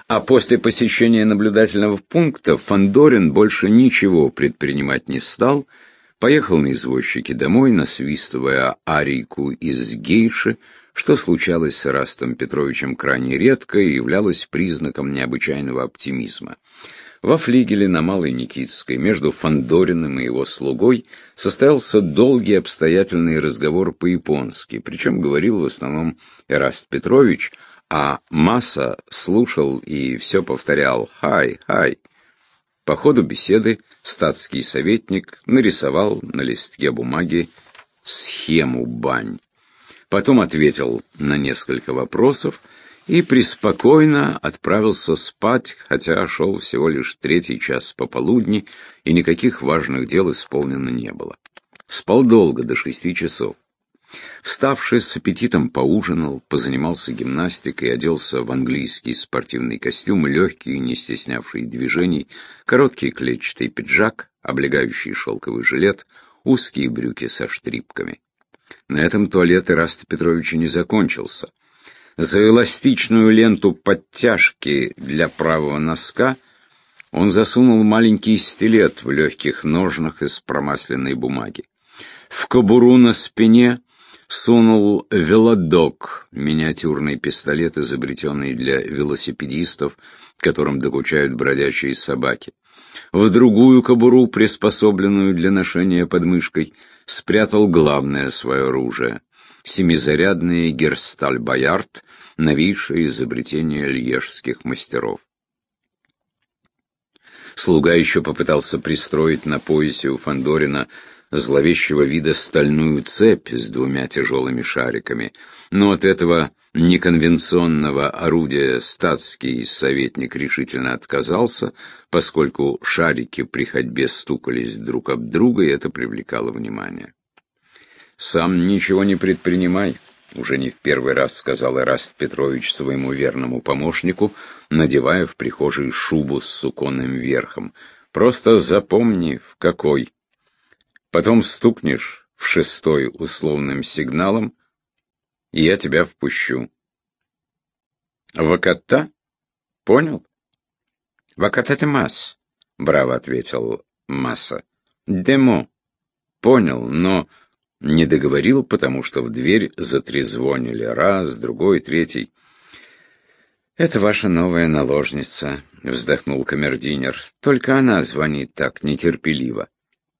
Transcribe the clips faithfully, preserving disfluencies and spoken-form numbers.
А после посещения наблюдательного пункта Фандорин больше ничего предпринимать не стал, поехал на извозчике домой, насвистывая арийку из «Гейши», что случалось с Эрастом Петровичем крайне редко и являлось признаком необычайного оптимизма. Во флигеле на Малой Никитской между Фандориным и его слугой состоялся долгий обстоятельный разговор по-японски, причем говорил в основном Эраст Петрович, а Маса слушал и все повторял «Хай, хай». По ходу беседы статский советник нарисовал на листке бумаги схему бань. Потом ответил на несколько вопросов и преспокойно отправился спать, хотя шел всего лишь третий час пополудни, и никаких важных дел исполнено не было. Спал долго, до шести часов. Вставший с аппетитом поужинал, позанимался гимнастикой, оделся в английский спортивный костюм, легкий, не стеснявший движений, короткий клетчатый пиджак, облегающий шелковый жилет, узкие брюки со штрипками. На этом туалет Эраста Петровича не закончился. За эластичную ленту подтяжки для правого носка он засунул маленький стилет в легких ножнах из промасленной бумаги. В кобуру на спине сунул велодок, миниатюрный пистолет, изобретенный для велосипедистов, которым докучают бродячие собаки. В другую кобуру, приспособленную для ношения под мышкой, спрятал главное свое оружие — семизарядный Герсталь-Боярд, новейшее изобретение льежских мастеров. Слуга еще попытался пристроить на поясе у Фандорина зловещего вида стальную цепь с двумя тяжелыми шариками, но от этого неконвенционного орудия статский советник решительно отказался, поскольку шарики при ходьбе стукались друг об друга, и это привлекало внимание. «Сам ничего не предпринимай», — уже не в первый раз сказал Эраст Петрович своему верному помощнику, надевая в прихожей шубу с суконным верхом. «Просто запомни, в какой. Потом стукнешь в шестой условным сигналом, и я тебя впущу». «Ваката? Понял?» «Вакататемас», — браво ответил Маса. «Демо. Понял, но...» Не договорил, потому что в дверь затрезвонили раз, другой, третий. «Это ваша новая наложница», — вздохнул камердинер. «Только она звонит так нетерпеливо».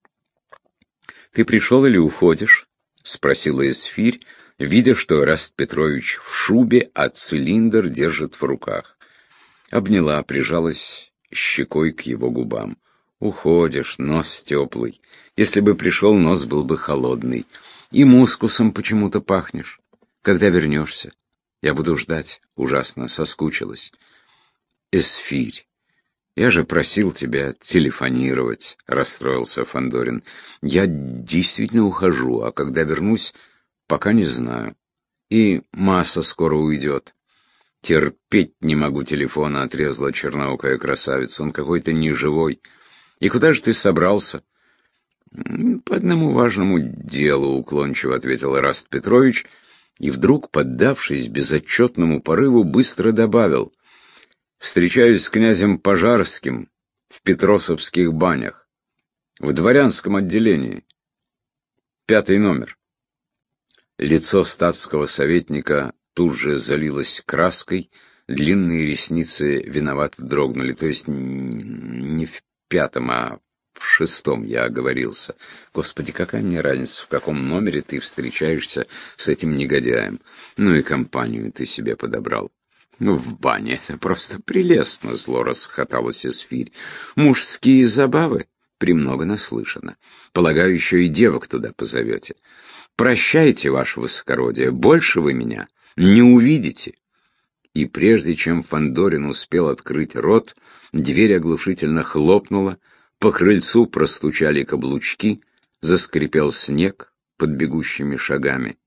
«Ты пришел или уходишь?» — спросила Эсфирь, видя, что Эраст Петрович в шубе, а цилиндр держит в руках. Обняла, прижалась щекой к его губам. «Уходишь, нос теплый. Если бы пришел, нос был бы холодный. И мускусом почему-то пахнешь. Когда вернешься? Я буду ждать. Ужасно соскучилась». «Эсфирь, я же просил тебя телефонировать», — расстроился Фандорин. «Я действительно ухожу, а когда вернусь, пока не знаю. И Маса скоро уйдет». «Терпеть не могу телефона», — отрезала черноокая красавица. «Он какой-то неживой». «И куда же ты собрался?» «По одному важному делу», — уклончиво ответил Эраст Петрович, и вдруг, поддавшись безотчетному порыву, быстро добавил: «Встречаюсь с князем Пожарским в Петросовских банях, в дворянском отделении. Пятый номер». Лицо статского советника тут же залилось краской, длинные ресницы виновато дрогнули, то есть не в пятом, а в шестом я оговорился. Господи, какая мне разница, в каком номере ты встречаешься с этим негодяем? Ну и компанию ты себе подобрал. Ну, в бане это просто прелестно, зло расхохоталась Эсфирь. Мужские забавы? Премного наслышано. Полагаю, еще и девок туда позовете. Прощайте, ваше высокородие, больше вы меня не увидите. И прежде чем Фандорин успел открыть рот, дверь оглушительно хлопнула, по крыльцу простучали каблучки, заскрипел снег под бегущими шагами.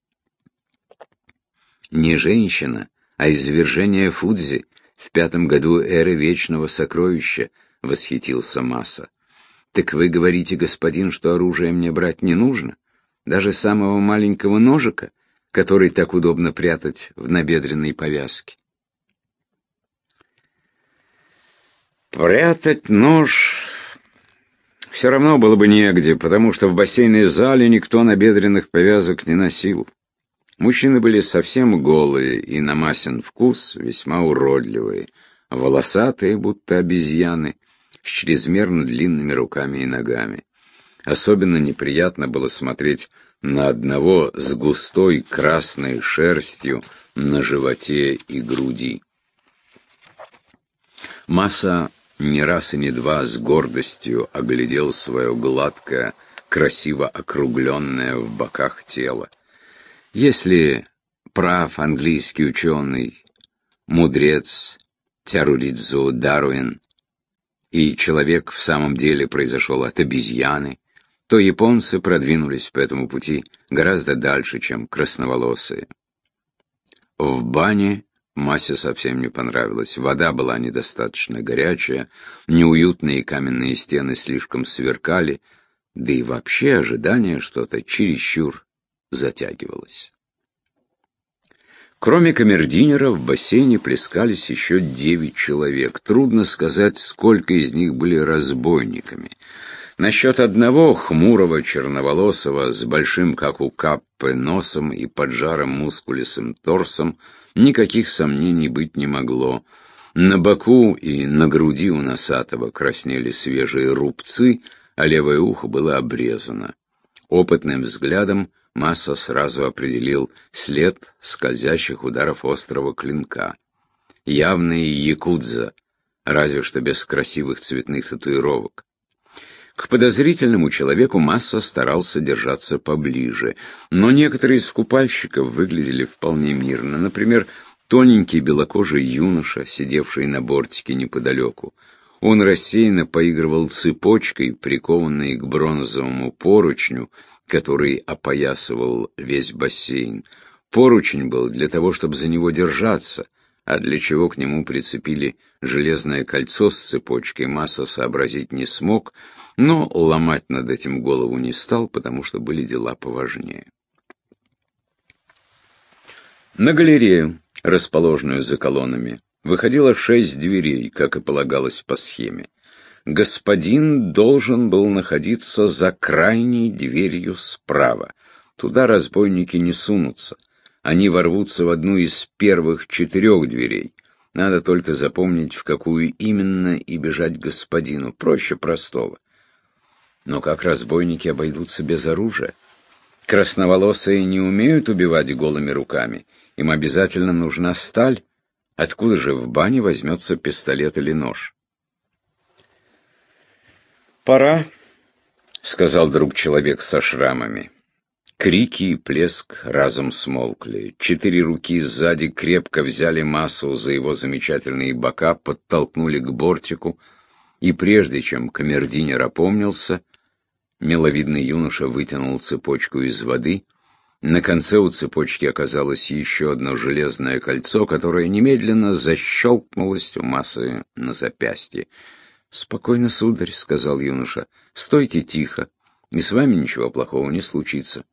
Не женщина, а извержение Фудзи в пятом году эры Вечного Сокровища, — восхитился Маса. «Так вы говорите, господин, что оружие мне брать не нужно? Даже самого маленького ножика, который так удобно прятать в набедренной повязке?» Прятать нож все равно было бы негде, потому что в бассейной зале никто набедренных повязок не носил. Мужчины были совсем голые и, на Масин вкус, весьма уродливые, волосатые, будто обезьяны, с чрезмерно длинными руками и ногами. Особенно неприятно было смотреть на одного с густой красной шерстью на животе и груди. Маса не раз и не два с гордостью оглядел свое гладкое, красиво округленное в боках тело. Если прав английский ученый, мудрец Тяруридзу Даруин, и человек в самом деле произошел от обезьяны, то японцы продвинулись по этому пути гораздо дальше, чем красноволосые. В бане Масе совсем не понравилось. Вода была недостаточно горячая, неуютные каменные стены слишком сверкали, да и вообще ожидание что-то чересчур затягивалось. Кроме камердинера в бассейне плескались еще девять человек. Трудно сказать, сколько из них были разбойниками. Насчет одного хмурого черноволосого с большим, как у Каппы, носом и поджарым мускулистым торсом никаких сомнений быть не могло. На боку и на груди у носатого краснели свежие рубцы, а левое ухо было обрезано. Опытным взглядом Маса сразу определил след скользящих ударов острого клинка. Явные якудза, разве что без красивых цветных татуировок. К подозрительному человеку Маса старался держаться поближе, но некоторые из купальщиков выглядели вполне мирно. Например, тоненький белокожий юноша, сидевший на бортике неподалеку. Он рассеянно поигрывал цепочкой, прикованной к бронзовому поручню, который опоясывал весь бассейн. Поручень был для того, чтобы за него держаться, а для чего к нему прицепили железное кольцо с цепочкой, Маса сообразить не смог, но ломать над этим голову не стал, потому что были дела поважнее. На галерею, расположенную за колоннами, выходило шесть дверей, как и полагалось по схеме. Господин должен был находиться за крайней дверью справа. Туда разбойники не сунутся. Они ворвутся в одну из первых четырех дверей. Надо только запомнить, в какую именно, и бежать к господину. Проще простого. Но как разбойники обойдутся без оружия? Красноволосые не умеют убивать голыми руками. Им обязательно нужна сталь. Откуда же в бане возьмется пистолет или нож? «Пора», — сказал вдруг человек со шрамами. Крики и плеск разом смолкли. Четыре руки сзади крепко взяли Масу за его замечательные бока, подтолкнули к бортику, и прежде чем камердинер опомнился, миловидный юноша вытянул цепочку из воды. На конце у цепочки оказалось еще одно железное кольцо, которое немедленно защелкнулось у Масы на запястье. «Спокойно, сударь», — сказал юноша, — «стойте тихо, и с вами ничего плохого не случится».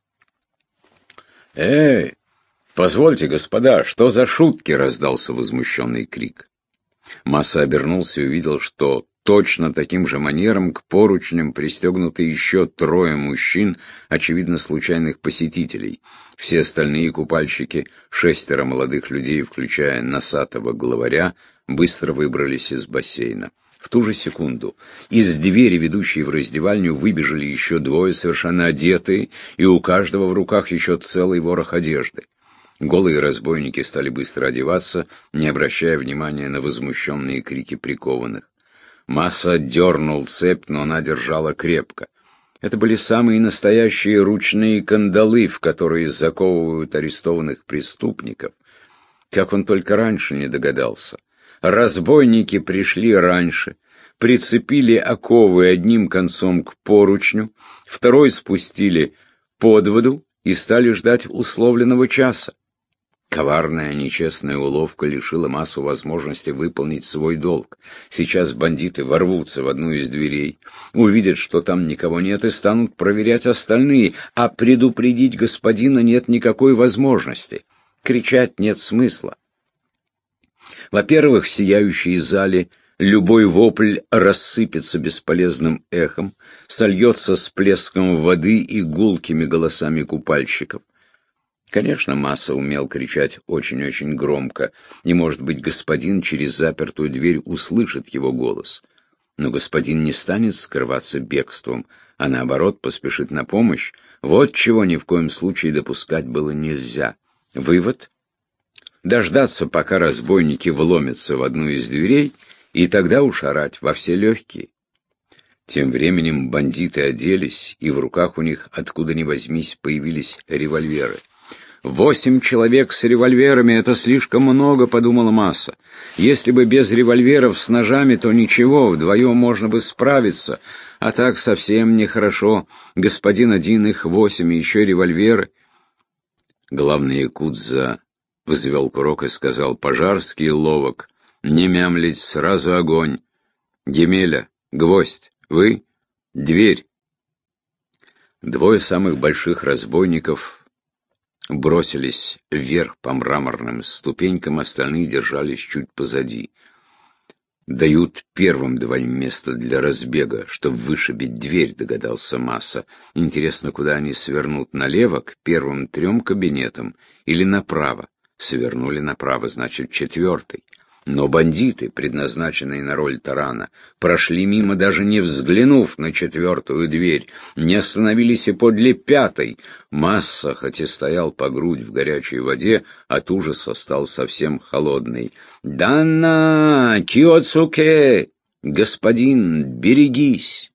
«Эй, позвольте, господа, что за шутки?» — раздался возмущенный крик. Маса обернулся и увидел, что точно таким же манером к поручням пристегнуты еще трое мужчин, очевидно, случайных посетителей. Все остальные купальщики, шестеро молодых людей, включая носатого главаря, быстро выбрались из бассейна. В ту же секунду из двери, ведущей в раздевальню, выбежали еще двое, совершенно одетые, и у каждого в руках еще целый ворох одежды. Голые разбойники стали быстро одеваться, не обращая внимания на возмущенные крики прикованных. Маса дернул цепь, но она держала крепко. Это были самые настоящие ручные кандалы, в которые заковывают арестованных преступников. Как он только раньше не догадался. Разбойники пришли раньше, прицепили оковы одним концом к поручню, второй спустили под воду и стали ждать условленного часа. Коварная, нечестная уловка лишила Масу возможности выполнить свой долг. Сейчас бандиты ворвутся в одну из дверей, увидят, что там никого нет, и станут проверять остальные, а предупредить господина нет никакой возможности. Кричать нет смысла. Во-первых, в сияющей зале любой вопль рассыпется бесполезным эхом, сольется с плеском воды и гулкими голосами купальщиков. Конечно, Масса умел кричать очень-очень громко, и, может быть, господин через запертую дверь услышит его голос. Но господин не станет скрываться бегством, а наоборот поспешит на помощь. Вот чего ни в коем случае допускать было нельзя. Вывод — дождаться, пока разбойники вломятся в одну из дверей, и тогда уж орать во все легкие. Тем временем бандиты оделись, и в руках у них, откуда ни возьмись, появились револьверы. «Восемь человек с револьверами — это слишком много», — подумала Масса. «Если бы без револьверов с ножами, то ничего, вдвоем можно бы справиться, а так совсем нехорошо. Господин один, их восемь, и еще револьверы». Главный якудза взвел курок и сказал: «Пожарский ловок, не мямлить, сразу огонь. Емеля, гвоздь, вы, дверь». Двое самых больших разбойников бросились вверх по мраморным ступенькам, остальные держались чуть позади. «Дают первым двоим место для разбега, чтобы вышибить дверь», — догадался Масса. «Интересно, куда они свернут, налево, к первым трем кабинетам, или направо?» Свернули направо, значит, четвертый. Но бандиты, предназначенные на роль тарана, прошли мимо, даже не взглянув на четвертую дверь, не остановились и подле пятой. Масса, хоть и стоял по грудь в горячей воде, от ужаса стал совсем холодный. «Данна! Киоцуке! Господин, берегись!»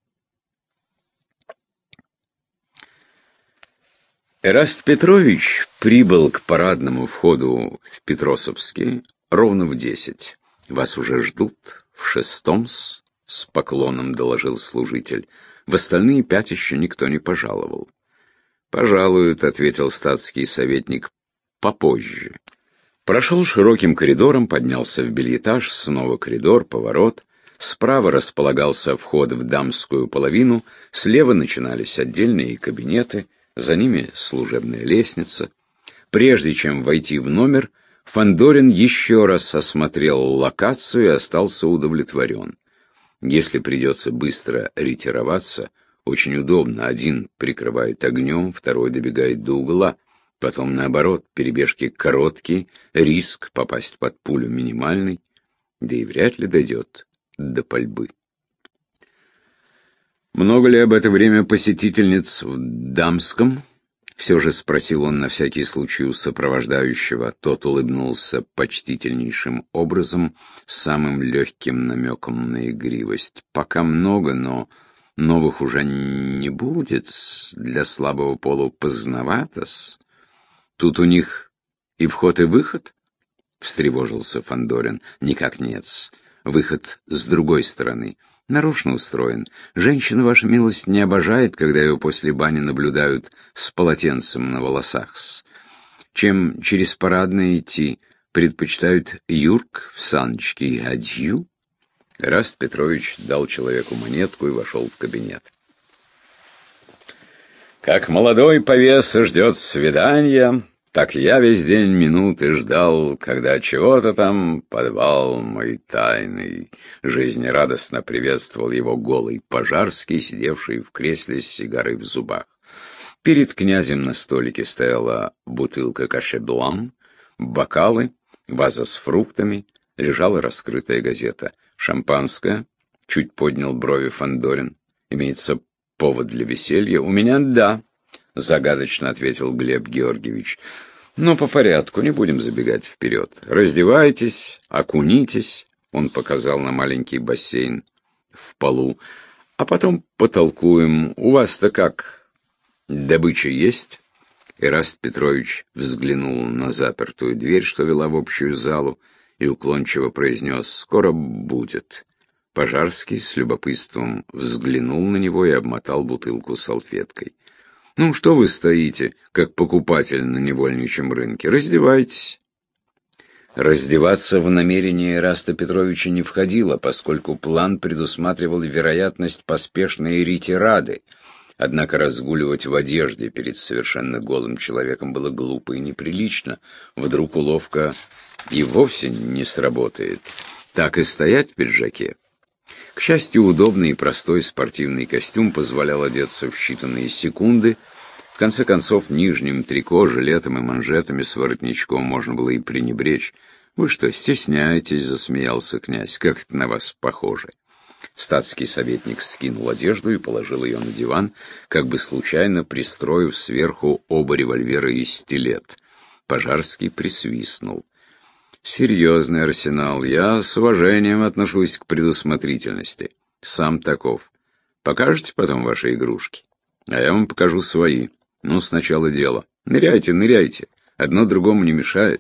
Эраст Петрович прибыл к парадному входу в Петросовский ровно в десять. «Вас уже ждут в шестом-с», — с поклоном доложил служитель. В остальные пять еще никто не пожаловал. «Пожалуют», — ответил статский советник, — «попозже». Прошел широким коридором, поднялся в бельэтаж, снова коридор, поворот. Справа располагался вход в дамскую половину, слева начинались отдельные кабинеты, за ними служебная лестница. Прежде чем войти в номер, Фандорин еще раз осмотрел локацию и остался удовлетворен. Если придется быстро ретироваться, очень удобно. Один прикрывает огнем, второй добегает до угла. Потом, наоборот, перебежки короткие, риск попасть под пулю минимальный, да и вряд ли дойдет до пальбы. «Много ли об это время посетительниц в дамском?» Все же спросил он на всякий случай у сопровождающего. Тот улыбнулся почтительнейшим образом, самым легким намеком на игривость. «Пока много, но новых уже не будет. Для слабого пола поздновато-с. Тут у них и вход, и выход?» — встревожился Фандорин. «Никак нет-с. Выход с другой стороны. Нарочно устроен. Женщина, ваша милость, не обожает, когда ее после бани наблюдают с полотенцем на волосах-с. Чем через парадное идти, предпочитают юрк в саночке и адью». Эраст Петрович дал человеку монетку и вошел в кабинет. «Как молодой повеса ждет свидания, так я весь день минуты ждал, когда чего-то там подвал мой тайный». Жизнерадостно приветствовал его голый Пожарский, сидевший в кресле с сигарой в зубах. Перед князем на столике стояла бутылка каше-блан, бокалы, ваза с фруктами, лежала раскрытая газета. «Шампанское?» — чуть поднял брови Фандорин. «Имеется повод для веселья?» «У меня да», — загадочно ответил Глеб Георгиевич. «Но по порядку, не будем забегать вперед. Раздевайтесь, окунитесь», — он показал на маленький бассейн в полу, «а потом потолкуем. У вас-то как, добыча есть?» Эраст Петрович взглянул на запертую дверь, что вела в общую залу, и уклончиво произнес: «Скоро будет». Пожарский с любопытством взглянул на него и обмотал бутылку салфеткой. «Ну, что вы стоите, как покупатель на невольничьем рынке? Раздевайтесь». Раздеваться в намерение Эраста Петровича не входило, поскольку план предусматривал вероятность поспешной ретирады. Однако разгуливать в одежде перед совершенно голым человеком было глупо и неприлично. Вдруг уловка и вовсе не сработает. Так и стоять в пиджаке. К счастью, удобный и простой спортивный костюм позволял одеться в считанные секунды. В конце концов, нижним трико, жилетом и манжетами с воротничком можно было и пренебречь. «Вы что, стесняетесь?» — засмеялся князь. «Как это на вас похоже?» Статский советник скинул одежду и положил ее на диван, как бы случайно пристроив сверху оба револьвера и стилет. Пожарский присвистнул. «Серьезный арсенал. Я с уважением отношусь к предусмотрительности. Сам таков. Покажете потом ваши игрушки? А я вам покажу свои. Ну, сначала дело. Ныряйте, ныряйте. Одно другому не мешает».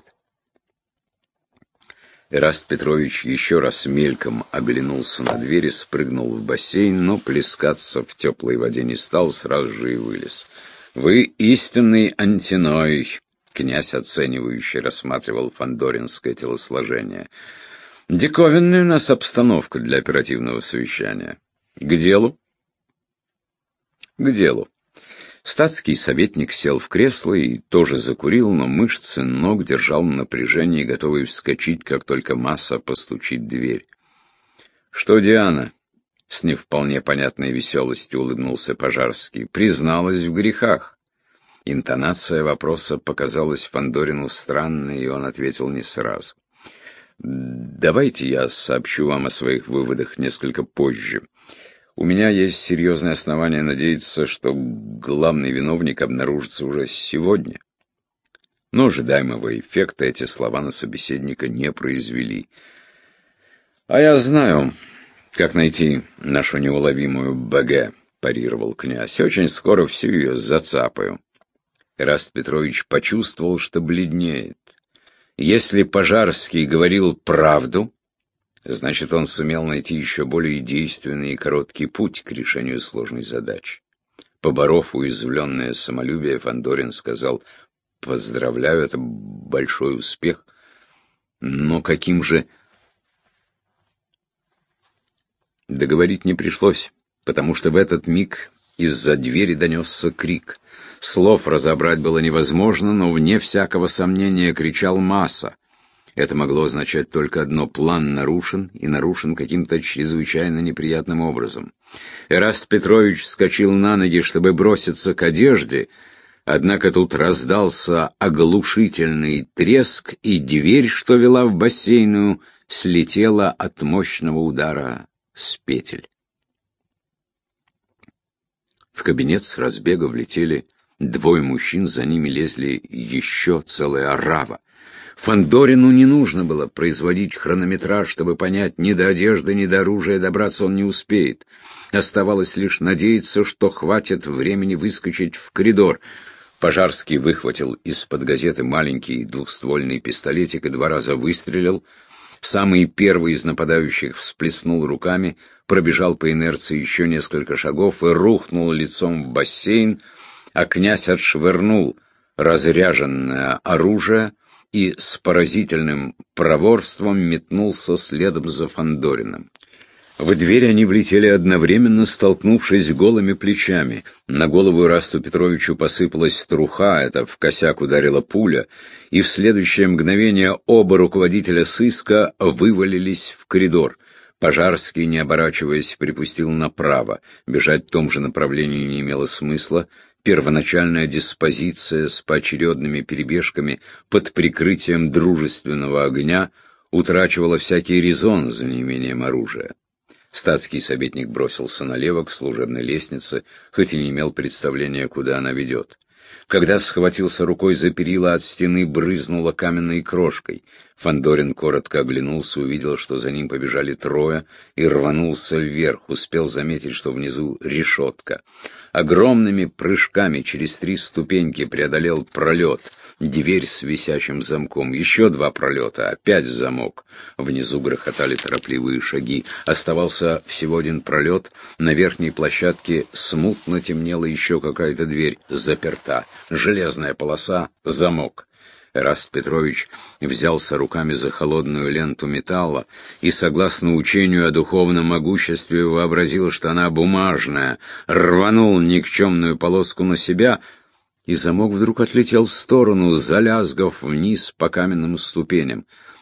Эраст Петрович еще раз мельком оглянулся на дверь и спрыгнул в бассейн, но плескаться в теплой воде не стал, сразу же и вылез. «Вы истинный антиной», — князь оценивающе рассматривал фандоринское телосложение. «Диковинная у нас обстановка для оперативного совещания. К делу?» «К делу». Статский советник сел в кресло и тоже закурил, но мышцы ног держал в напряжении, готовый вскочить, как только Масса постучит в дверь. «Что, Диана?» — с не вполне понятной веселостью улыбнулся Пожарский. «Призналась в грехах». Интонация вопроса показалась Фандорину странной, и он ответил не сразу. «Давайте я сообщу вам о своих выводах несколько позже. У меня есть серьезное основание надеяться, что главный виновник обнаружится уже сегодня». Но ожидаемого эффекта эти слова на собеседника не произвели. «А я знаю, как найти нашу неуловимую БГ», — парировал князь. «Очень скоро всю ее зацапаю». Эраст Петрович почувствовал, что бледнеет. Если Пожарский говорил правду, значит, он сумел найти еще более действенный и короткий путь к решению сложной задачи. Поборов уязвленное самолюбие, Фандорин сказал: «Поздравляю, это большой успех. Но каким же...» Договорить не пришлось, потому что в этот миг из-за двери донесся крик. Слов разобрать было невозможно, но вне всякого сомнения кричал Масса. Это могло означать только одно: план нарушен, и нарушен каким-то чрезвычайно неприятным образом. Эраст Петрович вскочил на ноги, чтобы броситься к одежде, однако тут раздался оглушительный треск, и дверь, что вела в бассейную, слетела от мощного удара с петель. В кабинет с разбега влетели двое мужчин, за ними лезли еще целая орава. Фандорину не нужно было производить хронометраж, чтобы понять, ни до одежды, ни до оружия добраться он не успеет. Оставалось лишь надеяться, что хватит времени выскочить в коридор. Пожарский выхватил из-под газеты маленький двухствольный пистолетик и два раза выстрелил. Самый первый из нападающих всплеснул руками, пробежал по инерции еще несколько шагов и рухнул лицом в бассейн, а князь отшвырнул разряженное оружие и с поразительным проворством метнулся следом за Фандориным. В дверь они влетели одновременно, столкнувшись голыми плечами. На голову Эрасту Петровичу посыпалась труха, это в косяк ударила пуля, и в следующее мгновение оба руководителя сыска вывалились в коридор. Пожарский, не оборачиваясь, припустил направо. Бежать в том же направлении не имело смысла. Первоначальная диспозиция с поочередными перебежками под прикрытием дружественного огня утрачивала всякий резон за неимением оружия. Статский советник бросился налево к служебной лестнице, хоть и не имел представления, куда она ведет. Когда схватился рукой за перила, от стены брызнуло каменной крошкой. Фандорин коротко оглянулся, увидел, что за ним побежали трое, и рванулся вверх, успел заметить, что внизу решетка. Огромными прыжками через три ступеньки преодолел пролет. Дверь с висячим замком, еще два пролета, опять замок. Внизу грохотали торопливые шаги. Оставался всего один пролет. На верхней площадке смутно темнела еще какая-то дверь. Заперта. Железная полоса, замок. Эраст Петрович взялся руками за холодную ленту металла и, согласно учению о духовном могуществе, вообразил, что она бумажная, рванул никчемную полоску на себя, и замок вдруг отлетел в сторону, залязгав вниз по каменным ступеням.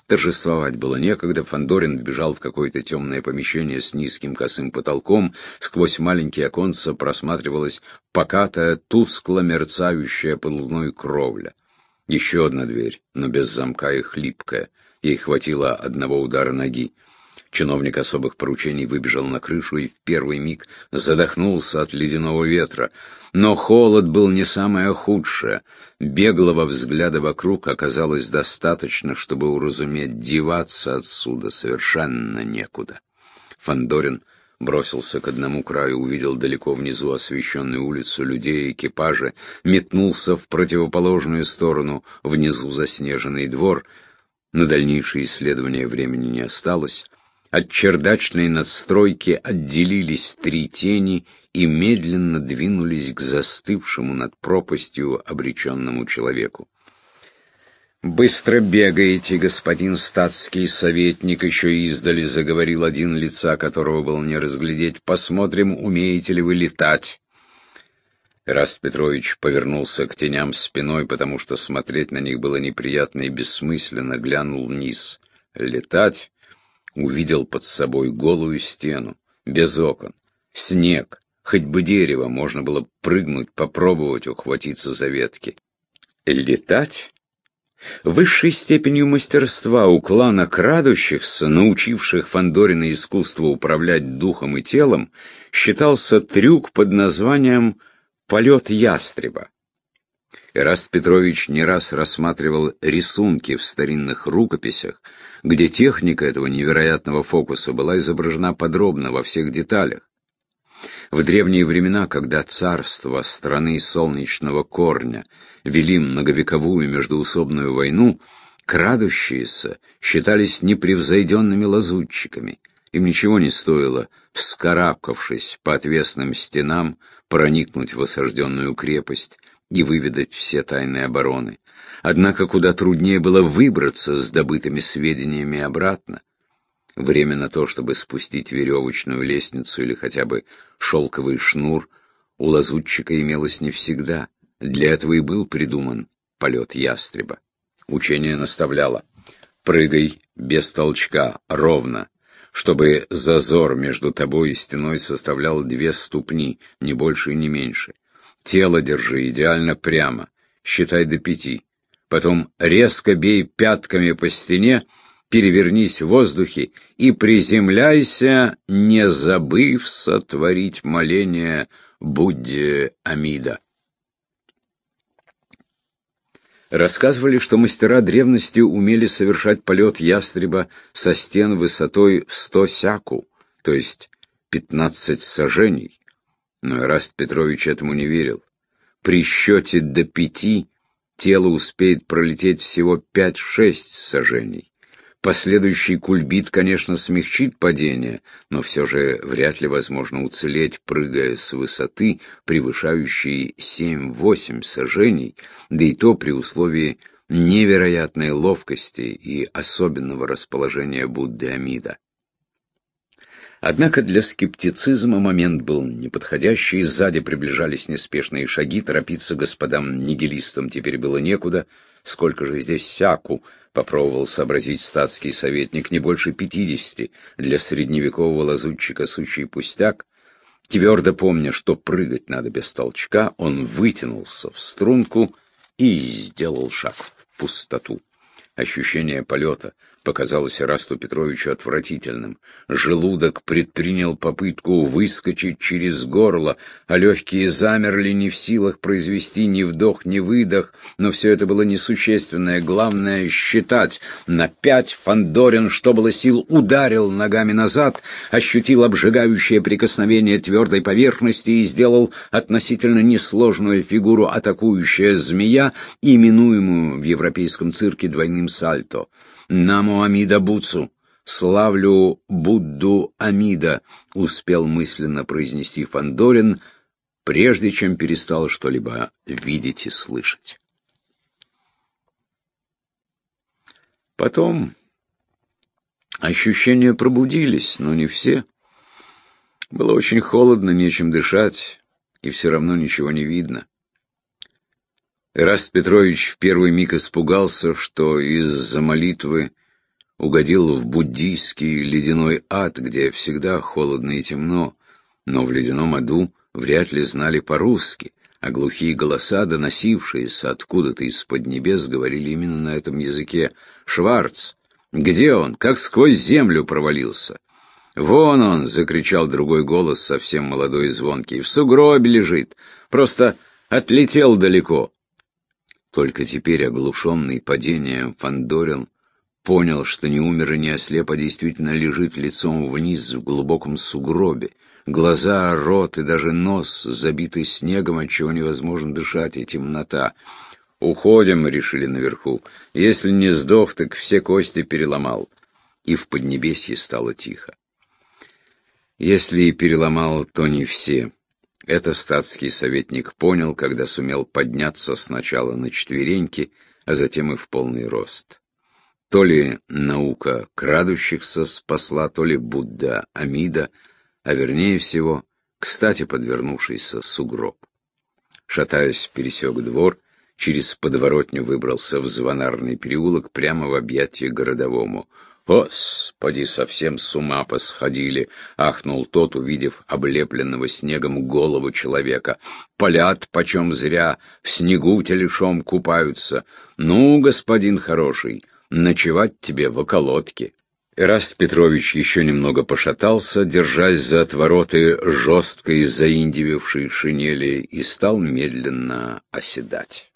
Торжествовать было некогда. Фандорин вбежал в какое-то темное помещение с низким косым потолком. Сквозь маленькие оконца просматривалась покатая, тускло мерцающая под луной кровля. Еще одна дверь, но без замка и хлипкая. Ей хватило одного удара ноги. Чиновник особых поручений выбежал на крышу и в первый миг задохнулся от ледяного ветра. Но холод был не самое худшее. Беглого взгляда вокруг оказалось достаточно, чтобы уразуметь, деваться отсюда совершенно некуда. Фандорин бросился к одному краю, увидел далеко внизу освещенную улицу, людей, экипажи, метнулся в противоположную сторону, внизу заснеженный двор. На дальнейшее исследование времени не осталось. От чердачной надстройки отделились три тени и медленно двинулись к застывшему над пропастью обреченному человеку. «Быстро бегаете, господин статский советник», — еще издали заговорил один, лица которого было не разглядеть. «Посмотрим, умеете ли вы летать». Эраст Петрович повернулся к теням спиной, потому что смотреть на них было неприятно и бессмысленно, глянул вниз. «Летать?» Увидел под собой голую стену, без окон, снег, хоть бы дерево, можно было прыгнуть, попробовать ухватиться за ветки. Летать? Высшей степенью мастерства у клана крадущихся, научивших Фандорина искусству управлять духом и телом, считался трюк под названием «полет ястреба». Эраст Петрович не раз рассматривал рисунки в старинных рукописях, где техника этого невероятного фокуса была изображена подробно во всех деталях. В древние времена, когда царства страны солнечного корня вели многовековую междоусобную войну, крадущиеся считались непревзойденными лазутчиками. Им ничего не стоило, вскарабкавшись по отвесным стенам, проникнуть в осажденную крепость и выведать все тайны обороны. Однако куда труднее было выбраться с добытыми сведениями обратно. Время на то, чтобы спустить веревочную лестницу или хотя бы шелковый шнур, у лазутчика имелось не всегда. Для этого и был придуман полет ястреба. Учение наставляло: прыгай без толчка, ровно, чтобы зазор между тобой и стеной составлял две ступни, не больше и не меньше. Тело держи идеально прямо, считай до пяти. Потом резко бей пятками по стене, перевернись в воздухе и приземляйся, не забыв сотворить моление Будде Амида. Рассказывали, что мастера древности умели совершать полет ястреба со стен высотой в сто сяку, то есть пятнадцать саженей. Но Эраст Петрович этому не верил. При счете до пяти тело успеет пролететь всего пять-шесть саженей. Последующий кульбит, конечно, смягчит падение, но все же вряд ли возможно уцелеть, прыгая с высоты, превышающей семь-восемь саженей, да и то при условии невероятной ловкости и особенного расположения Будды Амида. Однако для скептицизма момент был неподходящий, сзади приближались неспешные шаги, торопиться господам-нигилистам теперь было некуда. Сколько же здесь сяку, попробовал сообразить статский советник, не больше пятидесяти, для средневекового лазутчика сущий пустяк. Твердо помня, что прыгать надо без толчка, он вытянулся в струнку и сделал шаг в пустоту. Ощущение полета показалось Эрасту Петровичу отвратительным. Желудок предпринял попытку выскочить через горло, а легкие замерли, не в силах произвести ни вдох, ни выдох, но все это было несущественное. Главное — считать. На пять Фандорин, что было сил, ударил ногами назад, ощутил обжигающее прикосновение твердой поверхности и сделал относительно несложную фигуру атакующая змея, именуемую в европейском цирке двойным сальто. «Намо Амида Буцу! Славлю Будду Амида!» — успел мысленно произнести Фандорин, прежде чем перестал что-либо видеть и слышать. Потом ощущения пробудились, но не все. Было очень холодно, нечем дышать, и все равно ничего не видно. Эраст Петрович в первый миг испугался, что из-за молитвы угодил в буддийский ледяной ад, где всегда холодно и темно, но в ледяном аду вряд ли знали по-русски, а глухие голоса, доносившиеся откуда-то из-под небес, говорили именно на этом языке. «Шварц! Где он? Как сквозь землю провалился!» «Вон он!» — закричал другой голос, совсем молодой и звонкий. «В сугробе лежит! Просто отлетел далеко!» Только теперь, оглушенный падением, Фандорин понял, что не умер и не ослеп, а действительно лежит лицом вниз в глубоком сугробе. Глаза, рот и даже нос забиты снегом, отчего невозможно дышать, и темнота. «Уходим», — решили наверху. «Если не сдох, так все кости переломал». И в Поднебесье стало тихо. Если и переломал, то не все. Это статский советник понял, когда сумел подняться сначала на четвереньки, а затем и в полный рост. То ли наука крадущихся спасла, то ли Будда Амида, а вернее всего, кстати подвернувшийся сугроб. Шатаясь, пересек двор, через подворотню выбрался в звонарный переулок прямо в объятия городовому. «Господи, совсем с ума посходили!» — ахнул тот, увидев облепленного снегом голову человека. «Палят почем зря, в снегу телешом купаются. Ну, господин хороший, ночевать тебе в околотке». Эраст Петрович еще немного пошатался, держась за отвороты жесткой заиндивившей шинели, и стал медленно оседать.